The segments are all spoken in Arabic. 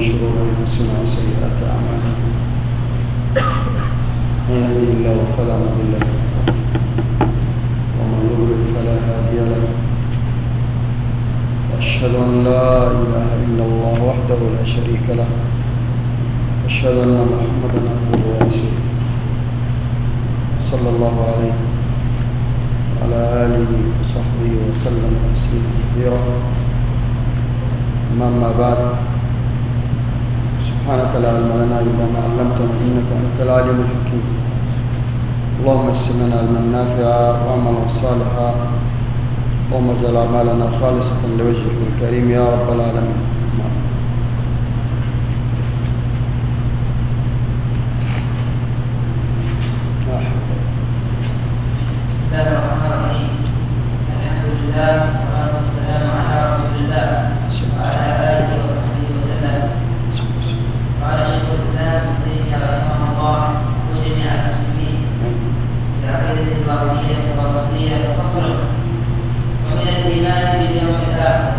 من شرور أنفسنا وسيئات أعمالنا. من يهده الله فلا مضل له ومن يضلل فلا هادي له، وأشهد أن لا إله إلا الله وحده لا شريك له، وأشهد أن محمدا عبده ورسوله صلى الله عليه وعلى آله وصحبه وسلم تسليما كثيرا. أما بعد، سبحانك لا علم لنا إلا ما علمتنا إنك أنت العليم الحكيم. اللهم يسر لنا علما نافعا وعملا صالحا، اللهم اجعل أعمالنا خالصة لوجهك الكريم يا رب العالمين. بسم الله الرحمن الرحيم. الحمد لله والصلاة والسلام على رسول الله وعلى آله وصحبه وسلم. قال شيخ الإسلام ابن تيمية رحمه الله وجميع المسلمين في عقيدة الواسطية فصل: ومن الإيمان باليوم الآخر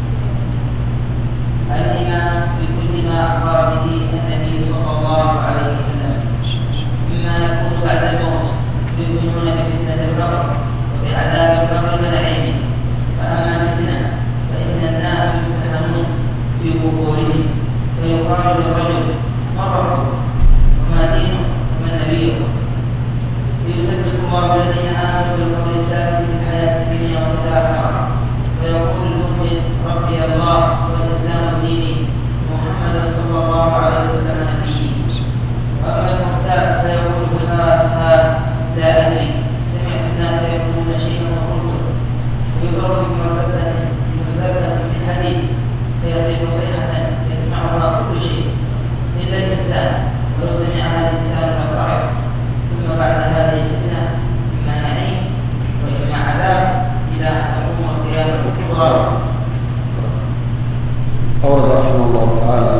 الإيمان بكل ما أخبر به النبي صلى الله عليه وسلم مما يكون بعد الموت. يؤمنون بفتنة القبر وبعذاب القبر ونعيمه. فأما الفتنة فإن الناس يمتحنون في قبورهم، فيقال للرجل: من ربك؟ وما دينك؟ ومن نبيك؟ ليثبت الله الذين آمنوا بالقول الثابت في الحياة الدنيا وفي الآخرة. فيقول المؤمن: ربي الله والإسلام ديني محمدا صلى الله عليه وسلم نبيي. وأما المرتاب فيقول: ها لا أدري، سمعت الناس يقولون شيئا فقلته. ويضرب بمزبة من حديد فيصيح صيحة يسمعها كل شيء إلا الإنسان، ولو سمعها الإنسان لصعق. ثم بعد هذه الفتنة إما نعيم وإما عذاب إلى أن تقوم القيامة الكبرى. أورد رحمه الله تعالى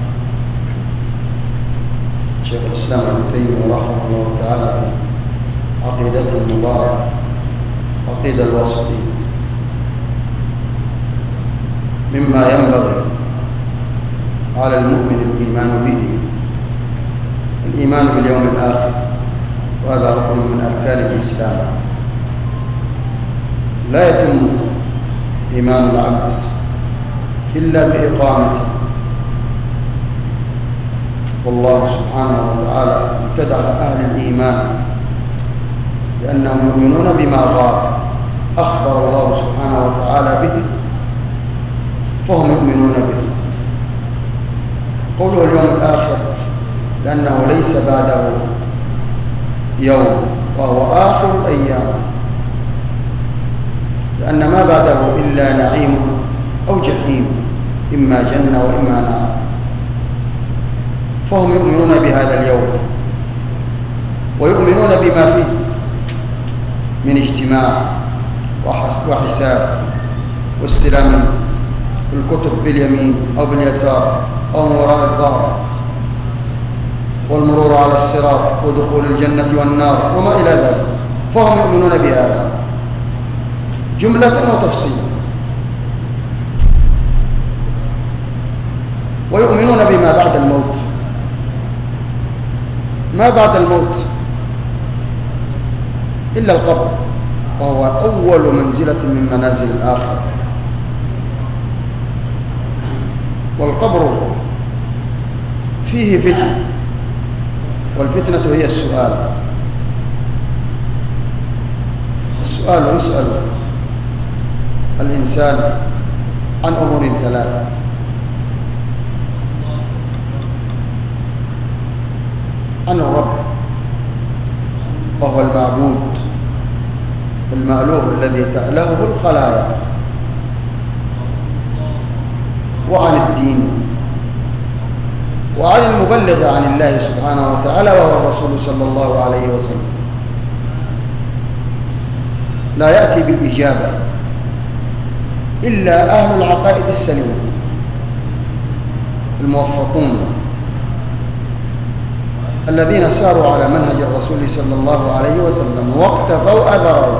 شيخ الإسلام ابن تيمية رحمه الله تعالى عقيدته المباركة، عقيدة الواسطية، مما ينبغي على المؤمن الإيمان به، الإيمان باليوم الآخر، وهذا ركن من أركان الإسلام. لا يتم إيمان العبد إلا بإقامته، والله سبحانه وتعالى ابتدع أهل الإيمان لأنهم يؤمنون بما غاب أخبر الله سبحانه وتعالى به، فهم يؤمنون به. قوله اليوم الآخر لأنه ليس بعده يوم، وهو آخر الأيام، لأن ما بعده إلا نعيم أو جحيم، إما جنة وإما نار. فهم يؤمنون بهذا اليوم ويؤمنون بما فيه من اجتماع وحساب واستلام الكتب باليمين أو باليسار أو من وراء الظهر، والمرور على الصراط ودخول الجنة والنار وما إلى ذلك. فهم يؤمنون بهذا جملة وتفصيلا، ويؤمنون بما بعد الموت. ما بعد الموت إلا القبر، وهو أول منزلة من منازل الآخرة. والقبر فيه فتنة، والفتنة هي السؤال. السؤال يسأل الإنسان عن أمور ثلاثة: عن الرب وهو المعبود المألوه الذي تألهه الخلايا، وعن الدين، وعن المبلغ عن الله سبحانه وتعالى وهو الرسول صلى الله عليه وسلم. لا يأتي بالإجابة إلا أهل العقائد السليمة الموفقون الذين ساروا على منهج الرسول صلى الله عليه وسلم واقتفوا أثره،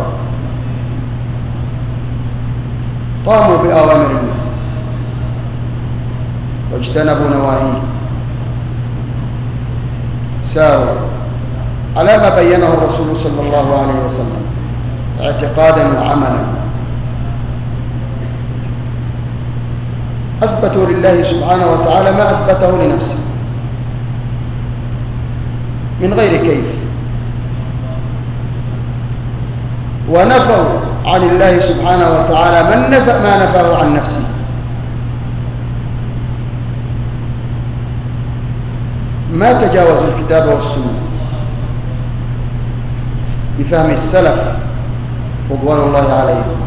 قاموا بأوامر الله واجتنبوا نواهيه ساروا على ما بينه الرسول صلى الله عليه وسلم اعتقادا وعملا، أثبتوا لله سبحانه وتعالى ما أثبته لنفسه من غير كيف، ونفوا عن الله سبحانه وتعالى ما نفاه عن نفسه. ما تجاوزوا الكتاب والسنة بفهم السلف رضوان الله عليهم.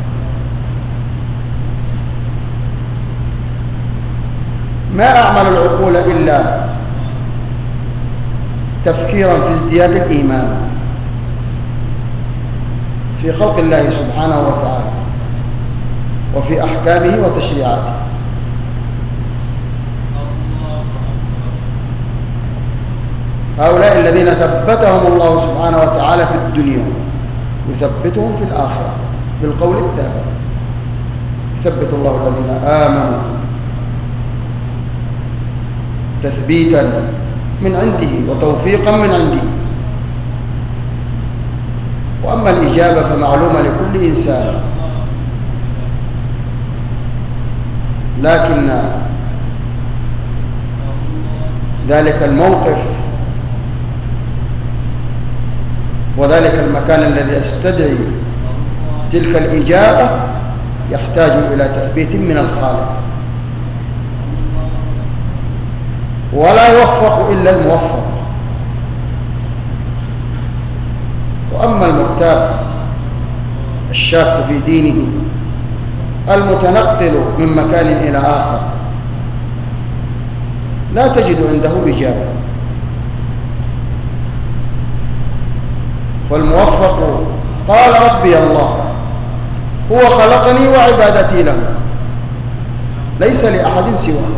ما أعمل العقول إلا تفكيرا في ازدياد الإيمان في خلق الله سبحانه وتعالى وفي أحكامه وتشريعاته. هؤلاء الذين ثبتهم الله سبحانه وتعالى في الدنيا يثبتهم في الآخرة بالقول الثابت. يثبت الله الذين آمنوا تثبيتا من عنده وتوفيقا من عنده. وأما الإجابة فمعلومة لكل إنسان، لكن ذلك الموقف وذلك المكان الذي يستدعي تلك الإجابة يحتاج إلى تثبيت من الخالق، ولا يوفق إلا الموفق. وأما المرتاب الشاك في دينه المتنقل من مكان إلى آخر لا تجد عنده إجابة. فالموفق قال ربي الله، هو خلقني وعبادتي له، ليس لأحد سواه،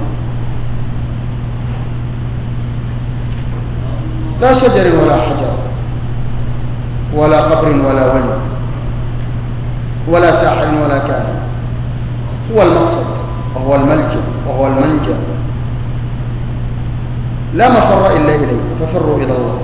لا شجر ولا حجر ولا قبر ولا ولي ولا ساحر ولا كاهن. هو المقصد وهو الملجأ وهو المنجى، لا مفر إلا إليه، ففروا إلى الله.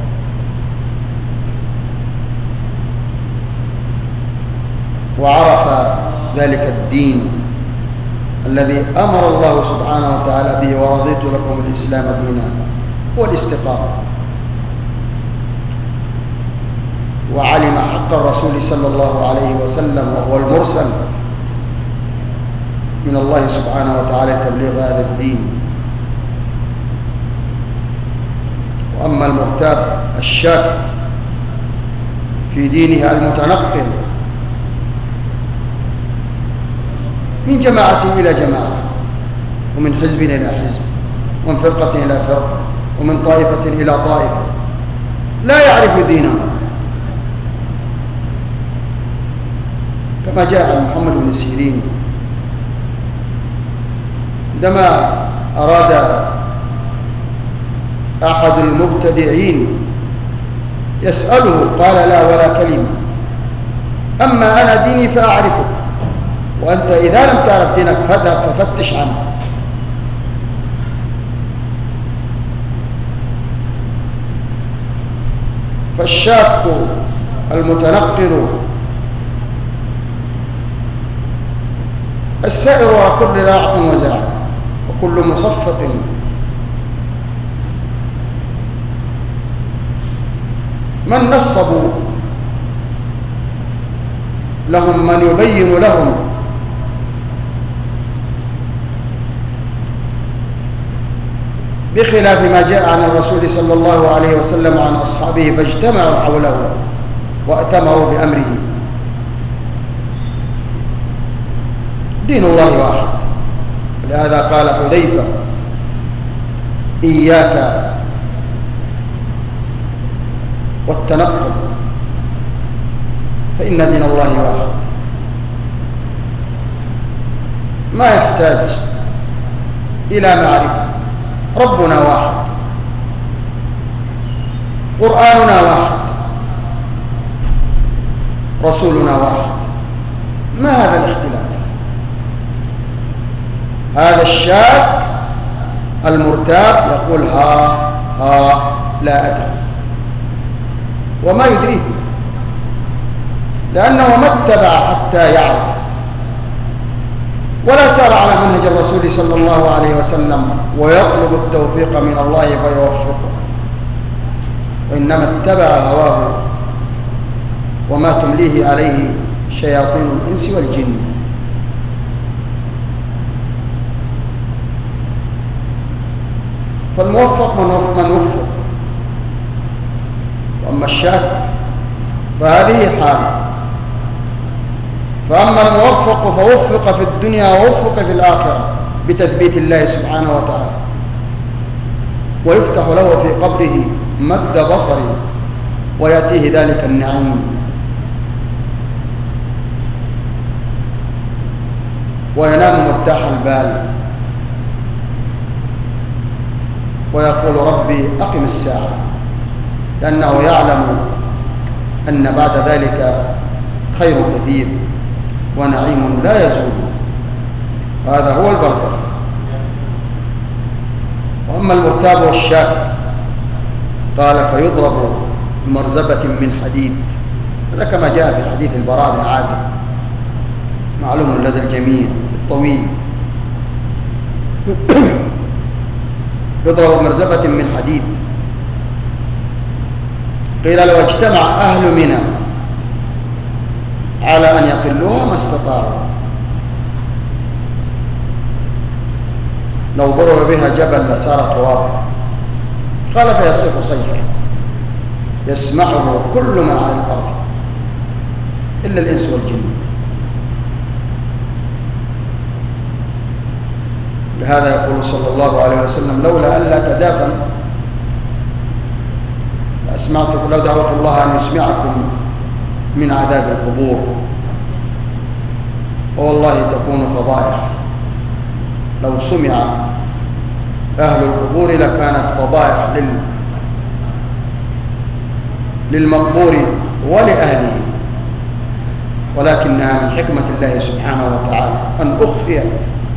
وعرف ذلك الدين الذي أمر الله سبحانه وتعالى به ورضيت لكم الإسلام دينا هو الاستقامة. وعلم حق الرسول صلى الله عليه وسلم وهو المرسل من الله سبحانه وتعالى لتبليغ هذا الدين. وأما المرتاب الشاك في دينه المتنقل من جماعة إلى جماعة، ومن حزب إلى حزب، ومن فرقة إلى فرقة، ومن طائفة إلى طائفة، لا يعرف دينه، كما جاء عن محمد بن سيرين عندما أراد أحد المبتدعين يسأله قال لا ولا كلمة، أما أنا ديني فأعرفه، وأنت إذا لم تعرف دينك فاذهب ففتش عنه. فالشاك المتنقل السائر وراء كل راع وزاع وكل مصفق من نصبوا لهم من يبين لهم بخلاف ما جاء عن الرسول صلى الله عليه وسلم وعن أصحابه، فاجتمعوا حوله وأتمروا بأمره. دين الله واحد. لهذا قال حذيفة إياك والتنقل فإن دين الله واحد، ما يحتاج إلى معرفة. ربنا واحد، قرآننا واحد، رسولنا واحد. ما هذا الاختلاف؟ هذا الشاك المرتاب يقول ها لا أدري، وما يدريه، لأنه ما اتبع حتى يعرف، ولا سار على منهج الرسول صلى الله عليه وسلم ويطلب التوفيق من الله فيوفقه، وإنما اتبع هواه وما تمليه عليه شياطين الإنس والجن. فالموفق من وفق، وأما الشاك فهذه حال. فأما الموفق فوفق في الدنيا ووفق في الآخرة بتثبيت الله سبحانه وتعالى، ويفتح له في قبره مد بصره ويأتيه ذلك النعيم، وينام مرتاح البال ويقول ربي أقم الساعة، لأنه يعلم أن بعد ذلك خير كثير ونعيم لا يزول، وهذا هو البرزخ. وأما المرتاب والشاك قال فيضرب بمرزبة من حديد، هذا كما جاء في حديث البراء بن عازب معلوم لدى الجميع الطويل. يضرب بمرزبة من حديد. قيل لو اجتمع أهل منى على أن يقلوها ما استطاعوا، لو ضرب بها جبل لصارت واضحة. قال فيصيح صيحا يسمعه كل من على الأرض إلا الإنس والجن. لهذا يقول صلى الله عليه وسلم لولا ألا تدافن لأسمعتكم، لو دعوت الله أن يسمعكم من عذاب القبور، والله تكون فضائح. لو سمع أهل القبور لكانت فضائح للمقبور ولأهله، ولكنها من حكمة الله سبحانه وتعالى أن أخفيت،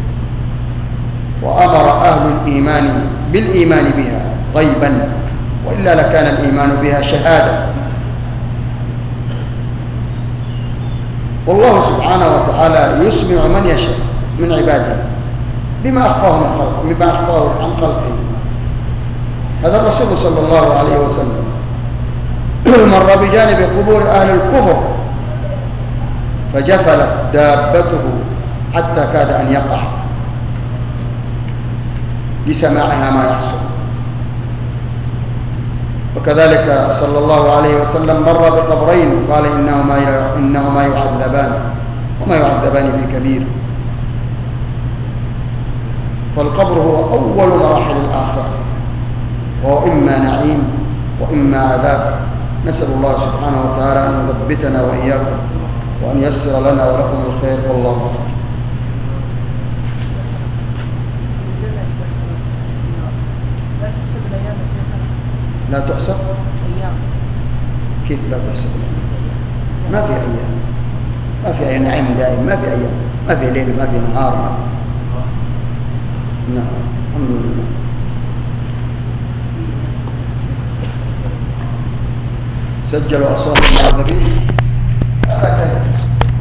وأمر أهل الإيمان بالإيمان بها غيبا، وإلا لكان الإيمان بها شهادة. والله سبحانه وتعالى يسمع من يشاء من عباده بما أخفاه عن خلقه. هذا الرسول صلى الله عليه وسلم مر بجانب قبور أهل الكفر فجفلت دابته حتى كاد أن يقع لسماعها ما يحصل. وكذلك صلى الله عليه وسلم مر بقبرين قال إنهما يعذبان وما يعذبان في كبير. فالقبر هو أول مراحل الآخرة، وهو إما نعيم وإما عذاب. نسأل الله سبحانه وتعالى أن يثبتنا وإياكم وأن ييسر لنا ولكم الخير، والله أعلم. لا تحسب؟ كيف لا تحسب الأيام؟ ما في أيام، ما في أي نعيم دائم، ما في أيام، ما في ليل، ما في نهار، ما في. نعم الحمد لله. سجلوا أصوات مع النبي.